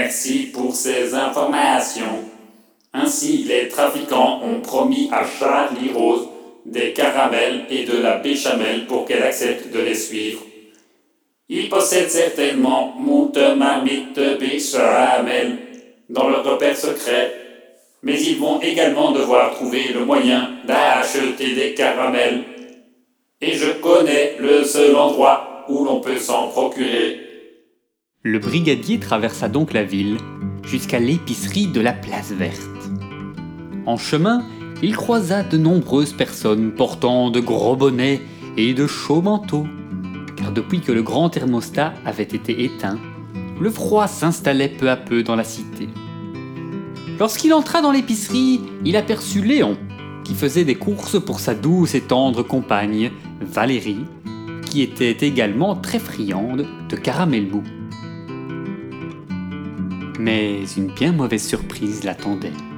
Merci pour ces informations. Ainsi, les trafiquants ont promis à Charlie Rose des caramels et de la béchamel pour qu'elle accepte de les suivre. Ils possèdent certainement moult marmites béchamel dans leur repère secret, mais ils vont également devoir trouver le moyen d'acheter des caramels. Et je connais le seul endroit où l'on peut s'en procurer. Le brigadier traversa donc la ville jusqu'à l'épicerie de la Place Verte. En chemin, il croisa de nombreuses personnes portant de gros bonnets et de chauds manteaux, car depuis que le grand thermostat avait été éteint, le froid s'installait peu à peu dans la cité. Lorsqu'il entra dans l'épicerie, il aperçut Léon, qui faisait des courses pour sa douce et tendre compagne, Valérie, qui était également très friande de caramel mou. Mais une bien mauvaise surprise l'attendait.